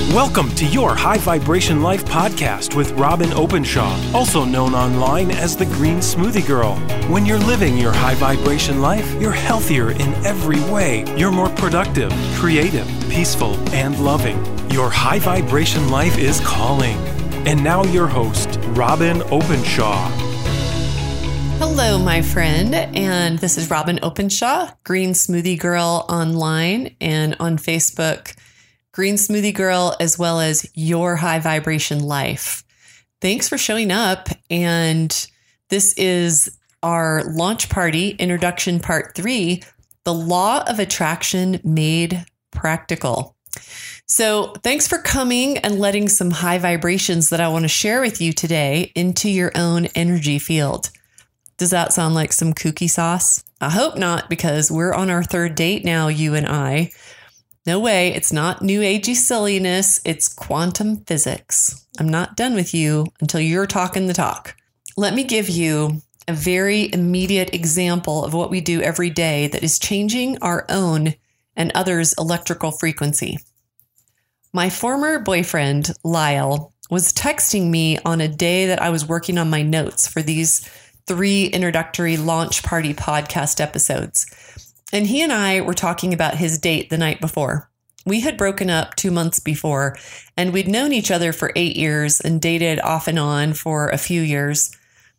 Welcome to your High Vibration Life podcast with Robin Openshaw, also known online as the Green Smoothie Girl. When you're living your high vibration life, you're healthier in every way. You're more productive, creative, peaceful, and loving. Your high vibration life is calling. And now your host, Robin Openshaw. Hello, my friend, and this is Robin Openshaw, Green Smoothie Girl online and on Facebook, Green Smoothie Girl, as well as Your High Vibration Life. Thanks for showing up, and this is our launch party, introduction part 3, the Law of Attraction Made Practical. So thanks for coming and letting some high vibrations that I want to share with you today into your own energy field. Does that sound like some kooky sauce? I hope not, because we're on our third date now, you and I. No way, it's not new agey silliness, it's quantum physics. I'm not done with you until you're talking the talk. Let me give you a very immediate example of what we do every day that is changing our own and others' electrical frequency. My former boyfriend, Lyle, was texting me on a day that I was working on my notes for these 3 introductory launch party podcast episodes. And he and I were talking about his date the night before. We had broken up 2 months before, and we'd known each other for 8 years and dated off and on for a few years.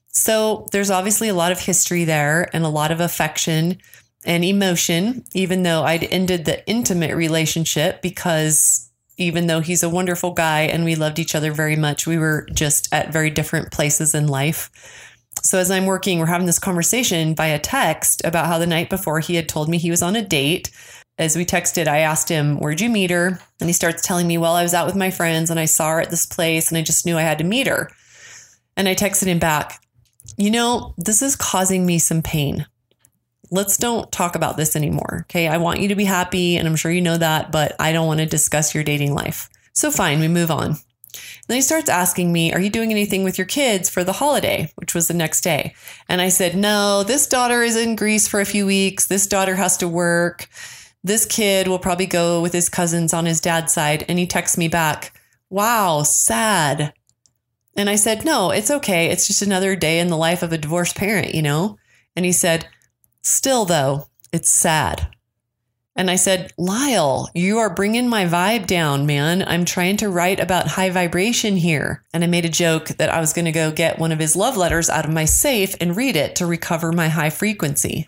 So there's obviously a lot of history there and a lot of affection and emotion, even though I'd ended the intimate relationship because even though he's a wonderful guy and we loved each other very much, we were just at very different places in life. So as I'm working, we're having this conversation via text about how the night before he had told me he was on a date. As we texted, I asked him, "Where'd you meet her?" And he starts telling me, "Well, I was out with my friends and I saw her at this place and I just knew I had to meet her." And I texted him back, "You know, this is causing me some pain. Let's don't talk about this anymore. Okay, I want you to be happy and I'm sure you know that, but I don't want to discuss your dating life." So fine, we move on. Then he starts asking me, "Are you doing anything with your kids for the holiday?" Which was the next day. And I said, "No, this daughter is in Greece for a few weeks. This daughter has to work. This kid will probably go with his cousins on his dad's side." And he texts me back, "Wow, sad." And I said, "No, it's okay. It's just another day in the life of a divorced parent, you know?" And he said, "Still though, it's sad." And I said, "Lyle, you are bringing my vibe down, man. I'm trying to write about high vibration here." And I made a joke that I was going to go get one of his love letters out of my safe and read it to recover my high frequency.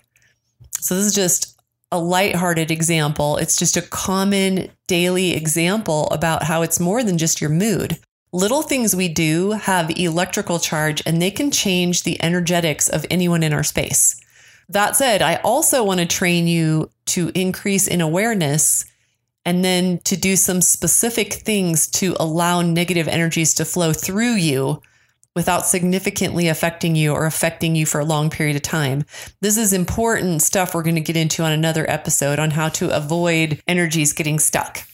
So this is just a lighthearted example. It's just a common daily example about how it's more than just your mood. Little things we do have electrical charge and they can change the energetics of anyone in our space. That said, I also want to train you to increase in awareness and then to do some specific things to allow negative energies to flow through you without significantly affecting you or affecting you for a long period of time. This is important stuff we're going to get into on another episode on how to avoid energies getting stuck.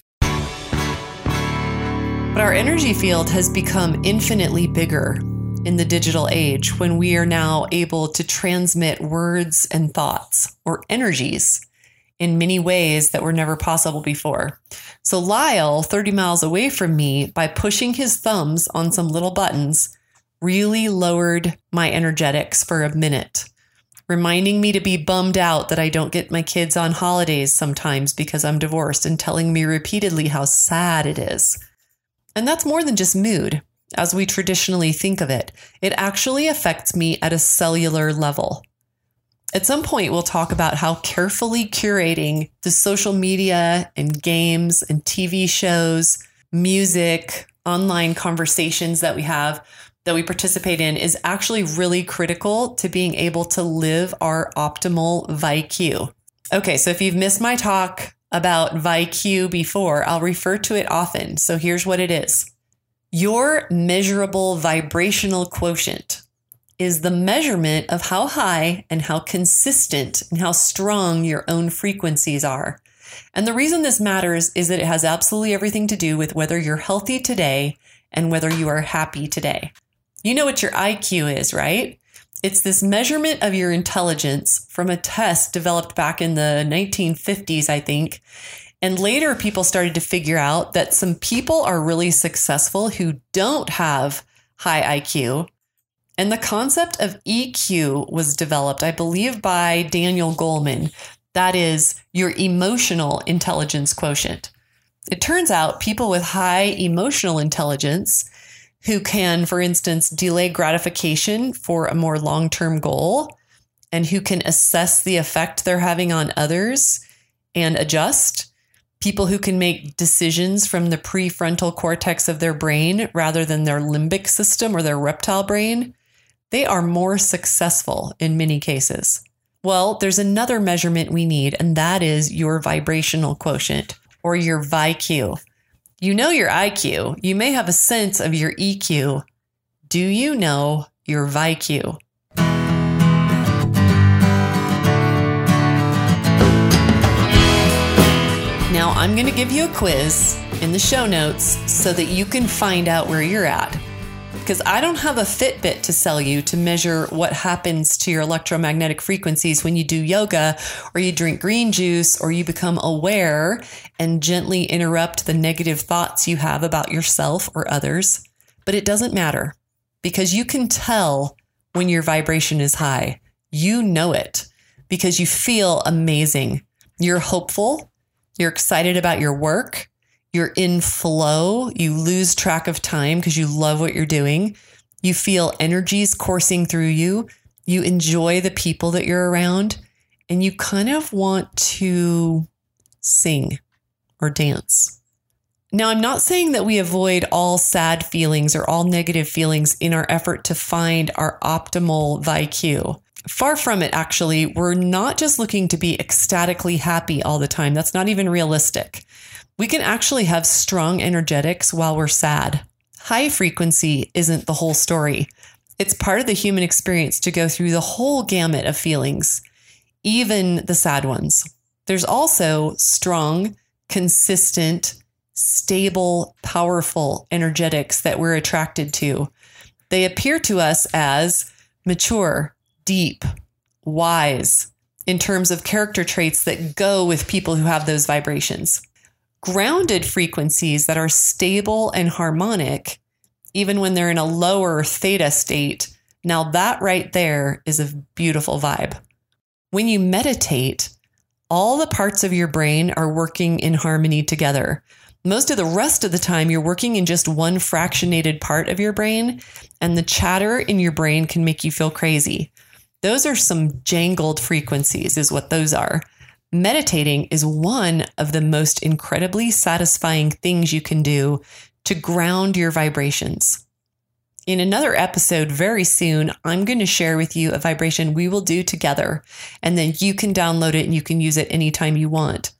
But our energy field has become infinitely bigger in the digital age when we are now able to transmit words and thoughts or energies in many ways that were never possible before. So Lyle, 30 miles away from me, by pushing his thumbs on some little buttons, really lowered my energetics for a minute, reminding me to be bummed out that I don't get my kids on holidays sometimes because I'm divorced and telling me repeatedly how sad it is. And that's more than just mood. As we traditionally think of it, it actually affects me at a cellular level. At some point, we'll talk about how carefully curating the social media and games and TV shows, music, online conversations that we have, that we participate in is actually really critical to being able to live our optimal VIQ. Okay, so if you've missed my talk about VIQ before, I'll refer to it often. So here's what it is. Your measurable vibrational quotient is the measurement of how high and how consistent and how strong your own frequencies are. And the reason this matters is that it has absolutely everything to do with whether you're healthy today and whether you are happy today. You know what your IQ is, right? It's this measurement of your intelligence from a test developed back in the 1950s, I think. And later, people started to figure out that some people are really successful who don't have high IQ. And the concept of EQ was developed, I believe, by Daniel Goleman. That is your emotional intelligence quotient. It turns out people with high emotional intelligence who can, for instance, delay gratification for a more long-term goal and who can assess the effect they're having on others and adjust, people who can make decisions from the prefrontal cortex of their brain rather than their limbic system or their reptile brain, they are more successful in many cases. Well, there's another measurement we need, and that is your vibrational quotient or your VIQ. You know your IQ. You may have a sense of your EQ. Do you know your VIQ? Now, I'm going to give you a quiz in the show notes so that you can find out where you're at. Because I don't have a Fitbit to sell you to measure what happens to your electromagnetic frequencies when you do yoga or you drink green juice or you become aware and gently interrupt the negative thoughts you have about yourself or others. But it doesn't matter because you can tell when your vibration is high. You know it because you feel amazing. You're hopeful. You're excited about your work. You're in flow. You lose track of time because you love what you're doing. You feel energies coursing through you. You enjoy the people that you're around. And you kind of want to sing or dance. Now, I'm not saying that we avoid all sad feelings or all negative feelings in our effort to find our optimal VIQ. Far from it, actually. We're not just looking to be ecstatically happy all the time. That's not even realistic. We can actually have strong energetics while we're sad. High frequency isn't the whole story. It's part of the human experience to go through the whole gamut of feelings, even the sad ones. There's also strong, consistent, stable, powerful energetics that we're attracted to. They appear to us as mature, deep, wise, in terms of character traits that go with people who have those vibrations. Grounded frequencies that are stable and harmonic, even when they're in a lower theta state, now that right there is a beautiful vibe. When you meditate, all the parts of your brain are working in harmony together. Most of the rest of the time, you're working in just one fractionated part of your brain, and the chatter in your brain can make you feel crazy. Those are some jangled frequencies, is what those are. Meditating is one of the most incredibly satisfying things you can do to ground your vibrations. In another episode very soon, I'm going to share with you a vibration we will do together, and then you can download it and you can use it anytime you want.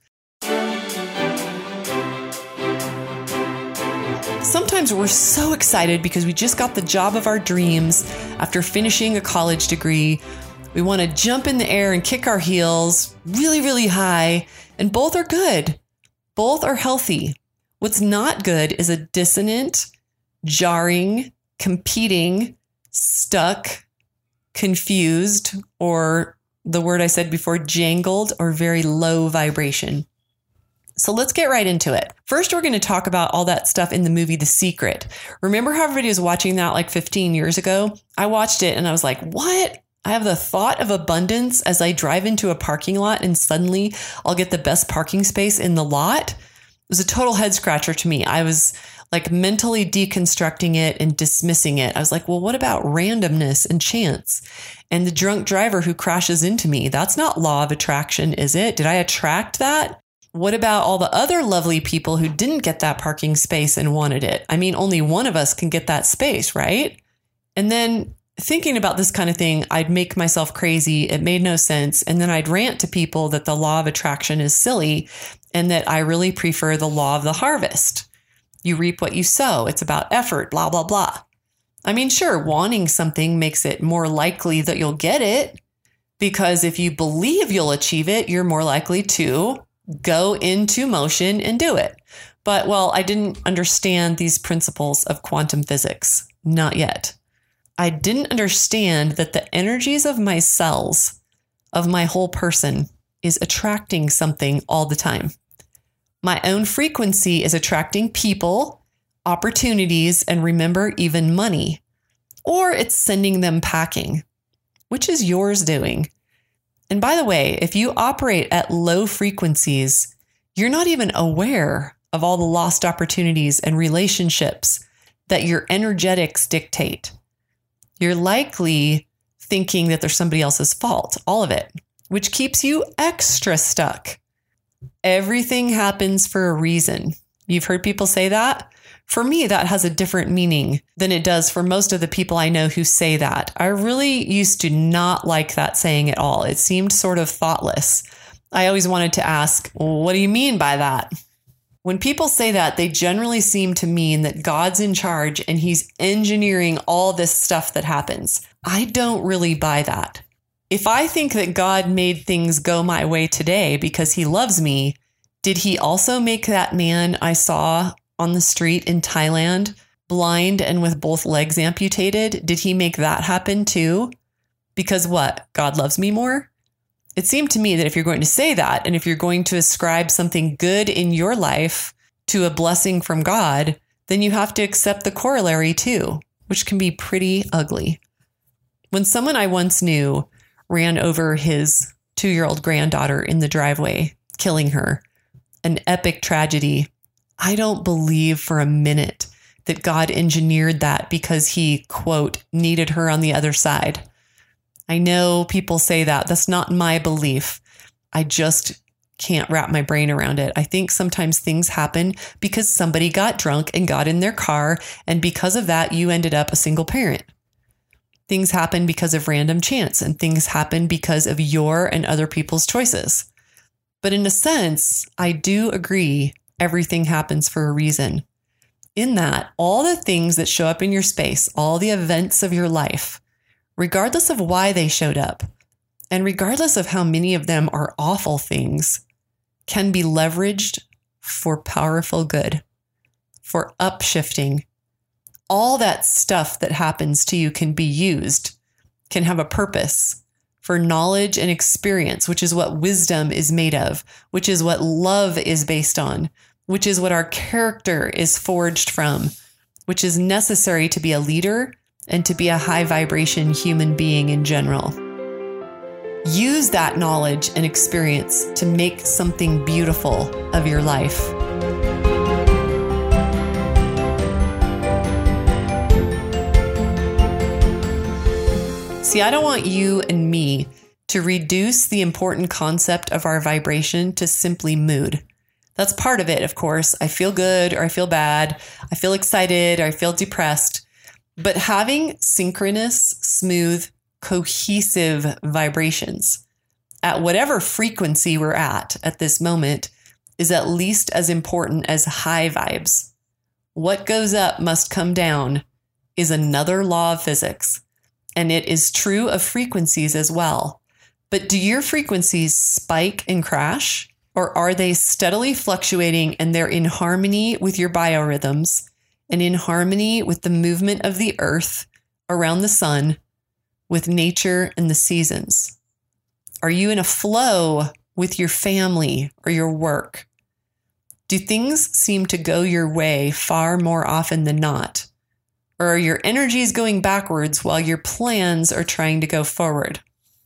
Sometimes we're so excited because we just got the job of our dreams after finishing a college degree. We want to jump in the air and kick our heels really, really high, and both are good. Both are healthy. What's not good is a dissonant, jarring, competing, stuck, confused, or the word I said before, jangled or very low vibration. So let's get right into it. First, we're going to talk about all that stuff in the movie The Secret. Remember how everybody was watching that like 15 years ago? I watched it and I was like, what? I have the thought of abundance as I drive into a parking lot and suddenly I'll get the best parking space in the lot. It was a total head scratcher to me. I was like mentally deconstructing it and dismissing it. I was like, well, what about randomness and chance? And the drunk driver who crashes into me, that's not law of attraction, is it? Did I attract that? What about all the other lovely people who didn't get that parking space and wanted it? I mean, only one of us can get that space, right? And then thinking about this kind of thing, I'd make myself crazy. It made no sense. And then I'd rant to people that the law of attraction is silly and that I really prefer the law of the harvest. You reap what you sow. It's about effort, blah, blah, blah. I mean, sure, wanting something makes it more likely that you'll get it because if you believe you'll achieve it, you're more likely to go into motion and do it. But, well, I didn't understand these principles of quantum physics. Not yet. I didn't understand that the energies of my cells, of my whole person, is attracting something all the time. My own frequency is attracting people, opportunities, and remember, even money. Or it's sending them packing. Which is yours doing? And by the way, if you operate at low frequencies, you're not even aware of all the lost opportunities and relationships that your energetics dictate. You're likely thinking that there's somebody else's fault, all of it, which keeps you extra stuck. Everything happens for a reason. You've heard people say that? For me, that has a different meaning than it does for most of the people I know who say that. I really used to not like that saying at all. It seemed sort of thoughtless. I always wanted to ask, well, what do you mean by that? When people say that, they generally seem to mean that God's in charge and he's engineering all this stuff that happens. I don't really buy that. If I think that God made things go my way today because he loves me, did he also make that man I saw on the street in Thailand, blind and with both legs amputated? Did he make that happen too? Because what? God loves me more? It seemed to me that if you're going to say that, and if you're going to ascribe something good in your life to a blessing from God, then you have to accept the corollary too, which can be pretty ugly. When someone I once knew ran over his 2-year-old granddaughter in the driveway, killing her, an epic tragedy, I don't believe for a minute that God engineered that because he, quote, needed her on the other side. I know people say that. That's not my belief. I just can't wrap my brain around it. I think sometimes things happen because somebody got drunk and got in their car, and because of that, you ended up a single parent. Things happen because of random chance, and things happen because of your and other people's choices. But in a sense, I do agree everything happens for a reason. In that, all the things that show up in your space, all the events of your life, regardless of why they showed up, and regardless of how many of them are awful things, can be leveraged for powerful good, for upshifting. All that stuff that happens to you can be used, can have a purpose for knowledge and experience, which is what wisdom is made of, which is what love is based on, which is what our character is forged from, which is necessary to be a leader and to be a high vibration human being in general. Use that knowledge and experience to make something beautiful of your life. See, I don't want you and me to reduce the important concept of our vibration to simply mood. That's part of it, of course. I feel good or I feel bad. I feel excited or I feel depressed. But having synchronous, smooth, cohesive vibrations at whatever frequency we're at this moment is at least as important as high vibes. What goes up must come down is another law of physics, and it is true of frequencies as well. But do your frequencies spike and crash, or are they steadily fluctuating and they're in harmony with your biorhythms and in harmony with the movement of the earth around the sun, with nature and the seasons? Are you in a flow with your family or your work? Do things seem to go your way far more often than not? Or are your energies going backwards while your plans are trying to go forward?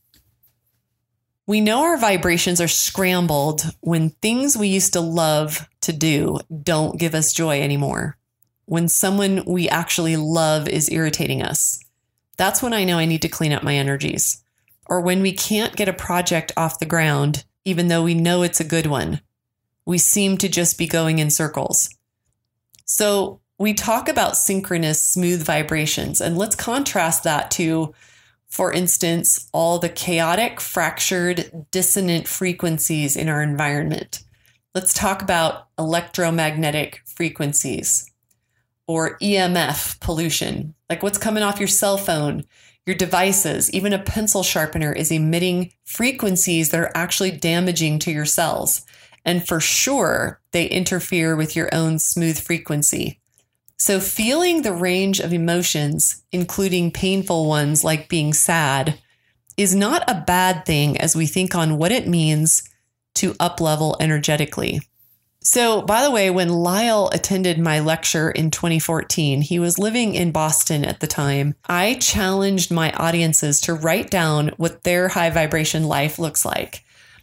We know our vibrations are scrambled when things we used to love to do don't give us joy anymore. When someone we actually love is irritating us. That's when I know I need to clean up my energies. Or when we can't get a project off the ground, even though we know it's a good one. We seem to just be going in circles. So we talk about synchronous, smooth vibrations, and let's contrast that to, for instance, all the chaotic, fractured, dissonant frequencies in our environment. Let's talk about electromagnetic frequencies or EMF pollution, like what's coming off your cell phone, your devices. Even a pencil sharpener is emitting frequencies that are actually damaging to your cells. And for sure, they interfere with your own smooth frequency. So feeling the range of emotions, including painful ones like being sad, is not a bad thing as we think on what it means to up-level energetically. So, by the way, when Lyle attended my lecture in 2014, he was living in Boston at the time. I challenged my audiences to write down what their high vibration life looks like.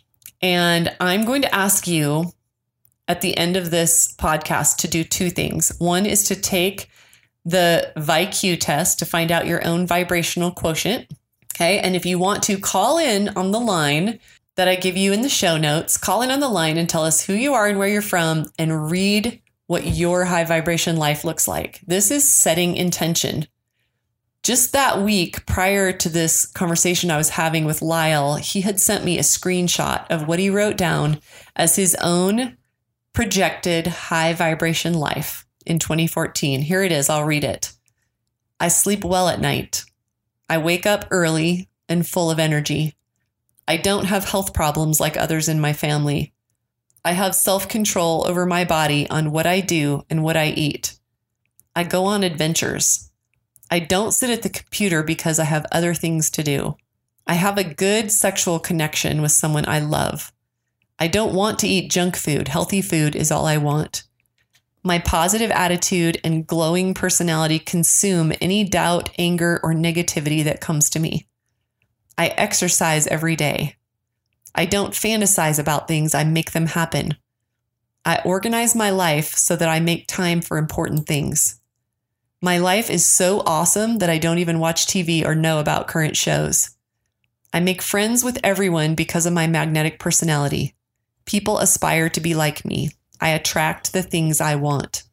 And I'm going to ask you at the end of this podcast to do two things. One is to take the VIQ test to find out your own vibrational quotient. Okay. And if you want to call in on the line that I give you in the show notes, call in on the line and tell us who you are and where you're from and read what your high vibration life looks like. This is setting intention. Just that week prior to this conversation I was having with Lyle, he had sent me a screenshot of what he wrote down as his own projected high vibration life in 2014. Here it is. I'll read it. I sleep well at night. I wake up early and full of energy. I don't have health problems like others in my family. I have self-control over my body on what I do and what I eat. I go on adventures. I don't sit at the computer because I have other things to do. I have a good sexual connection with someone I love. I don't want to eat junk food. Healthy food is all I want. My positive attitude and glowing personality consume any doubt, anger, or negativity that comes to me. I exercise every day. I don't fantasize about things, I make them happen. I organize my life so that I make time for important things. My life is so awesome that I don't even watch TV or know about current shows. I make friends with everyone because of my magnetic personality. People aspire to be like me. I attract the things I want.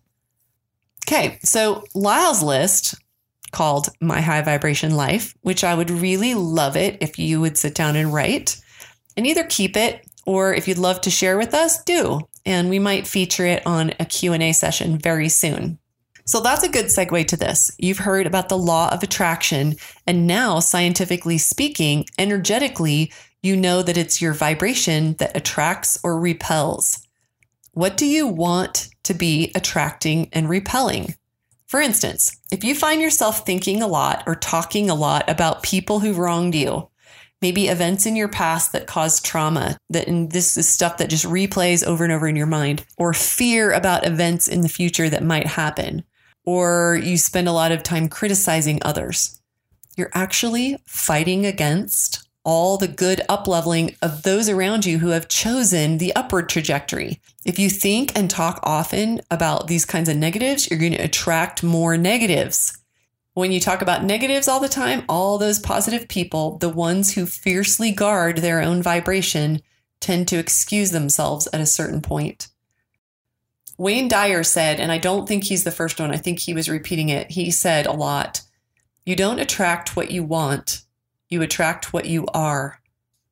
Okay, so Lyle's list called My High Vibration Life, which I would really love it if you would sit down and write and either keep it or if you'd love to share with us, do. And we might feature it on a Q&A session very soon. So that's a good segue to this. You've heard about the law of attraction. And now, scientifically speaking, energetically, you know that it's your vibration that attracts or repels. What do you want to be attracting and repelling? For instance, if you find yourself thinking a lot or talking a lot about people who wronged you, maybe events in your past that caused trauma, and this is stuff that just replays over and over in your mind, or fear about events in the future that might happen, or you spend a lot of time criticizing others, you're actually fighting against all the good up-leveling of those around you who have chosen the upward trajectory. If you think and talk often about these kinds of negatives, you're going to attract more negatives. When you talk about negatives all the time, all those positive people, the ones who fiercely guard their own vibration, tend to excuse themselves at a certain point. Wayne Dyer said, and I don't think he's the first one, I think he was repeating it. He said a lot, you don't attract what you want. You attract what you are.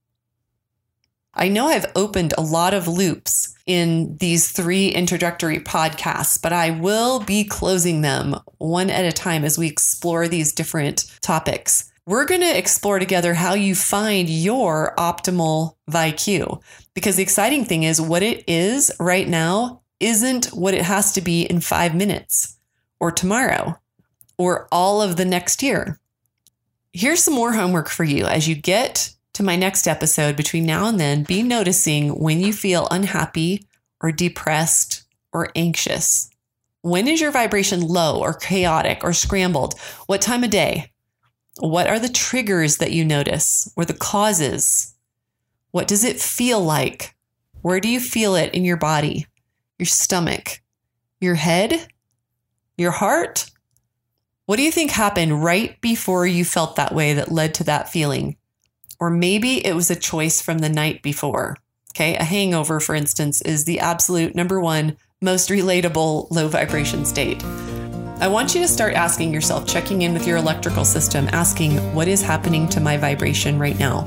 I know I've opened a lot of loops in these 3 introductory podcasts, but I will be closing them one at a time as we explore these different topics. We're going to explore together how you find your optimal VIQ, because the exciting thing is what it is right now isn't what it has to be in 5 minutes or tomorrow or all of the next year. Here's some more homework for you. As you get to my next episode, between now and then, be noticing when you feel unhappy or depressed or anxious. When is your vibration low or chaotic or scrambled? What time of day? What are the triggers that you notice or the causes? What does it feel like? Where do you feel it in your body? Your stomach? Your head? Your heart? What do you think happened right before you felt that way that led to that feeling? Or maybe it was a choice from the night before. Okay, a hangover, for instance, is the absolute number one most relatable low vibration state. I want you to start asking yourself, checking in with your electrical system, asking, what is happening to my vibration right now?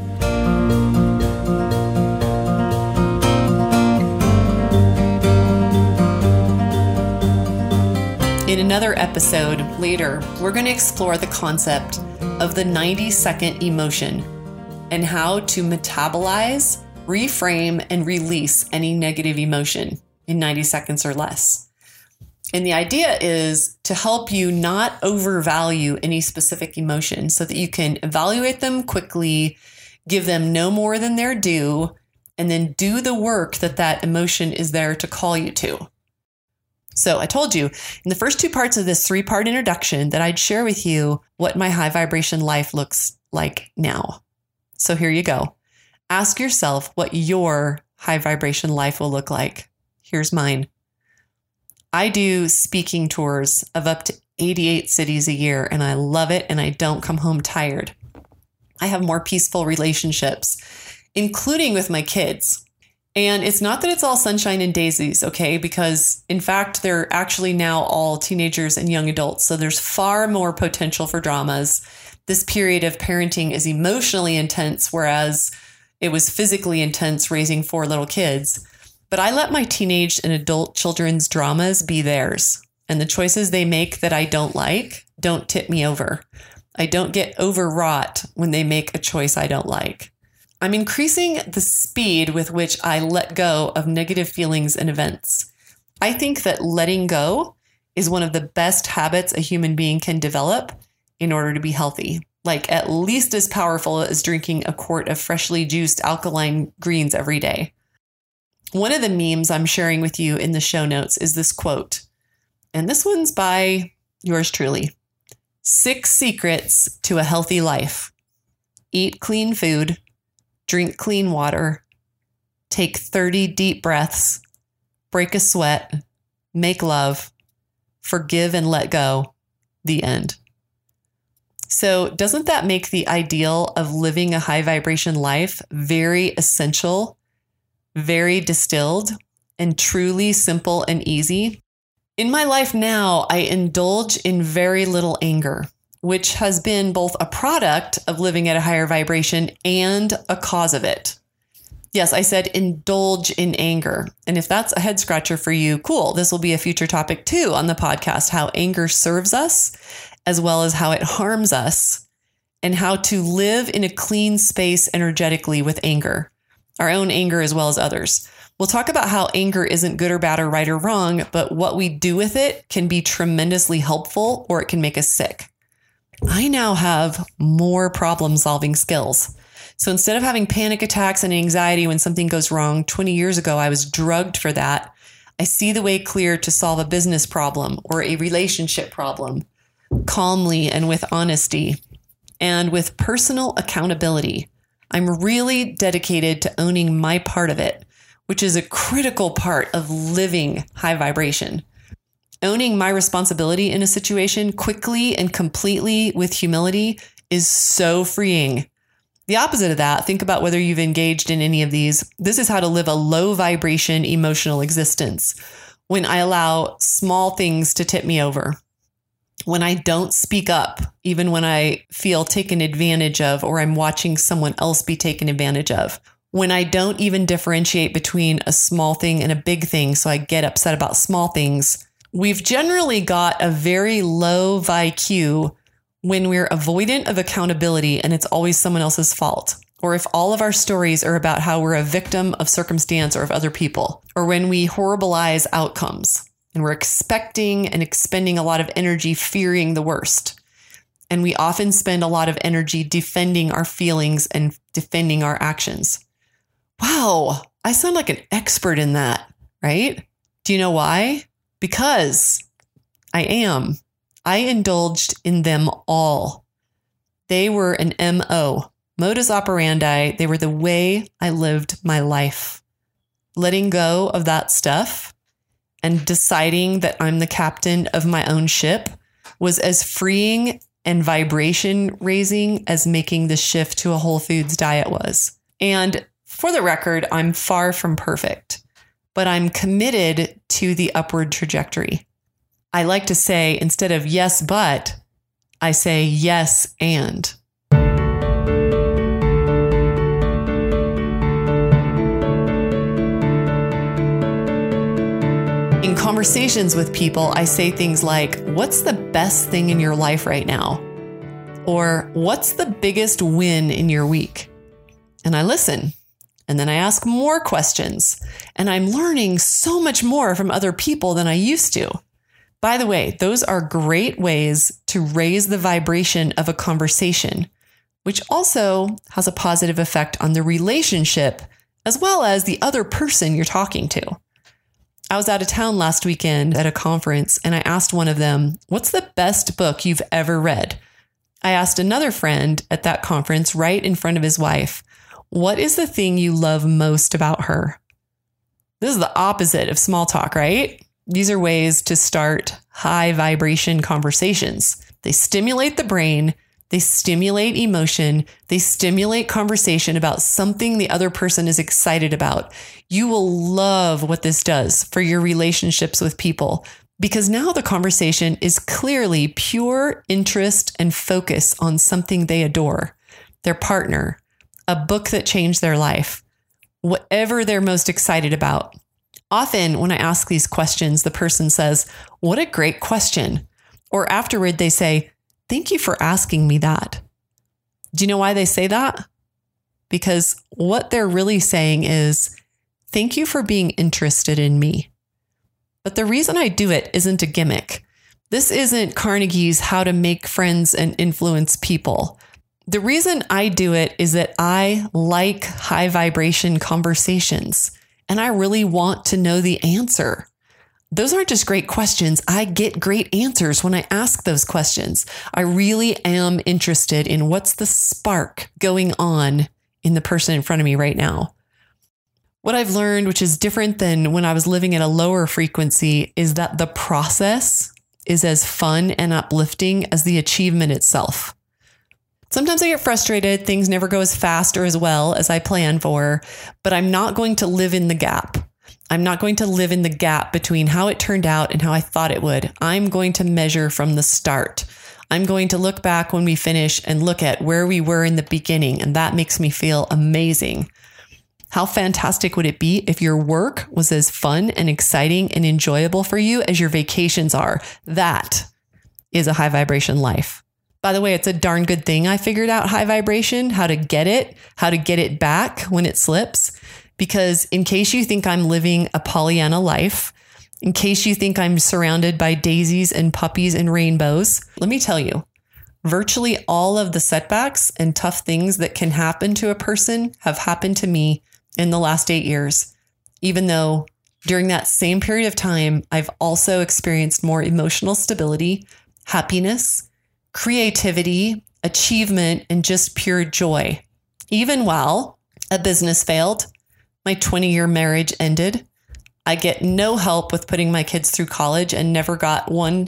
In another episode later, we're going to explore the concept of the 90-second emotion and how to metabolize, reframe, and release any negative emotion in 90 seconds or less. And the idea is to help you not overvalue any specific emotion so that you can evaluate them quickly, give them no more than their due, and then do the work that emotion is there to call you to. So I told you in the first 2 parts of this 3-part introduction that I'd share with you what my high vibration life looks like now. So here you go. Ask yourself what your high vibration life will look like. Here's mine. I do speaking tours of up to 88 cities a year, and I love it, and I don't come home tired. I have more peaceful relationships, including with my kids. And it's not that it's all sunshine and daisies, okay? Because in fact, they're actually now all teenagers and young adults. So there's far more potential for dramas. This period of parenting is emotionally intense, whereas it was physically intense raising 4 little kids. But I let my teenage and adult children's dramas be theirs. And the choices they make that I don't like don't tip me over. I don't get overwrought when they make a choice I don't like. I'm increasing the speed with which I let go of negative feelings and events. I think that letting go is one of the best habits a human being can develop in order to be healthy. Like at least as powerful as drinking a quart of freshly juiced alkaline greens every day. One of the memes I'm sharing with you in the show notes is this quote. And this one's by yours truly. 6 secrets to a healthy life. Eat clean food. Drink clean water, take 30 deep breaths, break a sweat, make love, forgive and let go, the end. So doesn't that make the ideal of living a high vibration life very essential, very distilled, and truly simple and easy? In my life now, I indulge in very little anger, which has been both a product of living at a higher vibration and a cause of it. Yes, I said indulge in anger. And if that's a head scratcher for you, cool. This will be a future topic too on the podcast, how anger serves us, as well as how it harms us, and how to live in a clean space energetically with anger, our own anger as well as others. We'll talk about how anger isn't good or bad or right or wrong, but what we do with it can be tremendously helpful or it can make us sick. I now have more problem-solving skills. So instead of having panic attacks and anxiety when something goes wrong, 20 years ago, I was drugged for that. I see the way clear to solve a business problem or a relationship problem calmly and with honesty and with personal accountability. I'm really dedicated to owning my part of it, which is a critical part of living high vibration. Owning my responsibility in a situation quickly and completely with humility is so freeing. The opposite of that, think about whether you've engaged in any of these. This is how to live a low vibration emotional existence. When I allow small things to tip me over. When I don't speak up, even when I feel taken advantage of or I'm watching someone else be taken advantage of. When I don't even differentiate between a small thing and a big thing, so I get upset about small things. We've generally got a very low VIQ when we're avoidant of accountability and it's always someone else's fault. Or if all of our stories are about how we're a victim of circumstance or of other people. Or when we horribilize outcomes and we're expecting and expending a lot of energy fearing the worst. And we often spend a lot of energy defending our feelings and defending our actions. Wow, I sound like an expert in that, right? Do you know why? Because I am. I indulged in them all. They were an MO, modus operandi. They were the way I lived my life. Letting go of that stuff and deciding that I'm the captain of my own ship was as freeing and vibration raising as making the shift to a whole foods diet was. And for the record, I'm far from perfect, but I'm committed to the upward trajectory. I like to say, instead of yes, but, I say yes, and. In conversations with people, I say things like, what's the best thing in your life right now? Or what's the biggest win in your week? And I listen. And then I ask more questions. And I'm learning so much more from other people than I used to. By the way, those are great ways to raise the vibration of a conversation, which also has a positive effect on the relationship as well as the other person you're talking to. I was out of town last weekend at a conference, and I asked one of them, "What's the best book you've ever read?" I asked another friend at that conference right in front of his wife, "What is the thing you love most about her?" This is the opposite of small talk, right? These are ways to start high vibration conversations. They stimulate the brain, they stimulate emotion, they stimulate conversation about something the other person is excited about. You will love what this does for your relationships with people, because now the conversation is clearly pure interest and focus on something they adore, their partner, a book that changed their life, whatever they're most excited about. Often when I ask these questions, the person says, "What a great question." Or afterward, they say, "Thank you for asking me that." Do you know why they say that? Because what they're really saying is, "Thank you for being interested in me." But the reason I do it isn't a gimmick. This isn't Carnegie's How to Make Friends and Influence People. The reason I do it is that I like high vibration conversations, and I really want to know the answer. Those aren't just great questions. I get great answers when I ask those questions. I really am interested in what's the spark going on in the person in front of me right now. What I've learned, which is different than when I was living at a lower frequency, is that the process is as fun and uplifting as the achievement itself. Sometimes I get frustrated. Things never go as fast or as well as I plan for, but I'm not going to live in the gap. I'm not going to live in the gap between how it turned out and how I thought it would. I'm going to measure from the start. I'm going to look back when we finish and look at where we were in the beginning, and that makes me feel amazing. How fantastic would it be if your work was as fun and exciting and enjoyable for you as your vacations are? That is a high vibration life. By the way, it's a darn good thing I figured out high vibration, how to get it back when it slips. Because in case you think I'm living a Pollyanna life, in case you think I'm surrounded by daisies and puppies and rainbows, let me tell you, virtually all of the setbacks and tough things that can happen to a person have happened to me in the last 8 years, even though during that same period of time, I've also experienced more emotional stability, happiness, creativity, achievement, and just pure joy. Even while a business failed, my 20-year marriage ended, I get no help with putting my kids through college and never got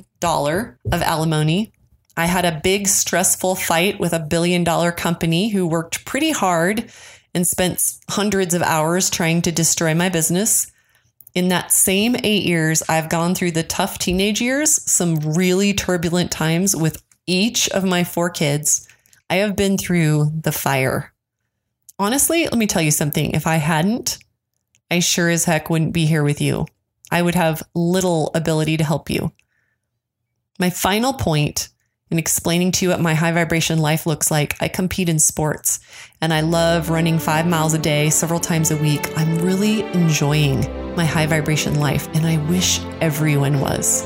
$1 of alimony. I had a big stressful fight with $1 billion company who worked pretty hard and spent hundreds of hours trying to destroy my business. In that same 8 years, I've gone through the tough teenage years, some really turbulent times with each of my 4 kids. I have been through the fire. Honestly, let me tell you something. If I hadn't, I sure as heck wouldn't be here with you. I would have little ability to help you. My final point in explaining to you what my high vibration life looks like, I compete in sports and I love running 5 miles a day, several times a week. I'm really enjoying my high vibration life, and I wish everyone was.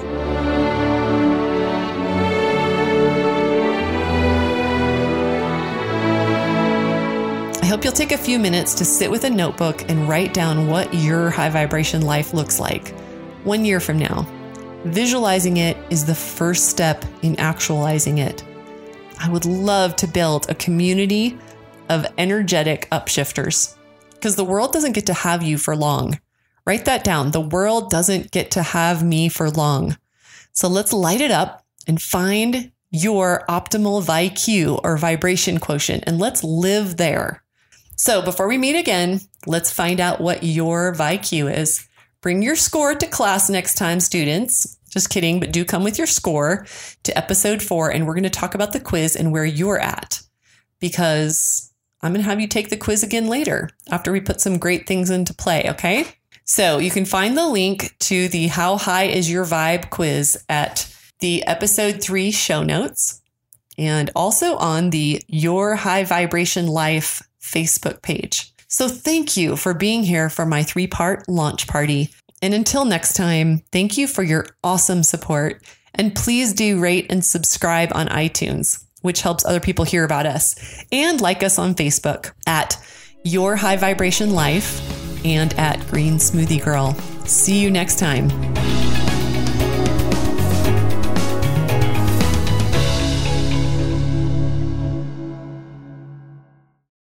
I hope you'll take a few minutes to sit with a notebook and write down what your high vibration life looks like 1 year from now. Visualizing it is the first step in actualizing it. I would love to build a community of energetic upshifters, because the world doesn't get to have you for long. Write that down. The world doesn't get to have me for long. So let's light it up and find your optimal VIQ or vibration quotient, and let's live there. So before we meet again, let's find out what your VIQ is. Bring your score to class next time, students. Just kidding, but do come with your score to episode 4, and we're going to talk about the quiz and where you're at, because I'm going to have you take the quiz again later after we put some great things into play, okay? So you can find the link to the How High Is Your Vibe quiz at the episode 3 show notes, and also on the Your High Vibration Life Facebook page. So thank you for being here for my 3-part launch party. And until next time, thank you for your awesome support. And please do rate and subscribe on iTunes, which helps other people hear about us. And like us on Facebook at Your High Vibration Life and at Green Smoothie Girl. See you next time.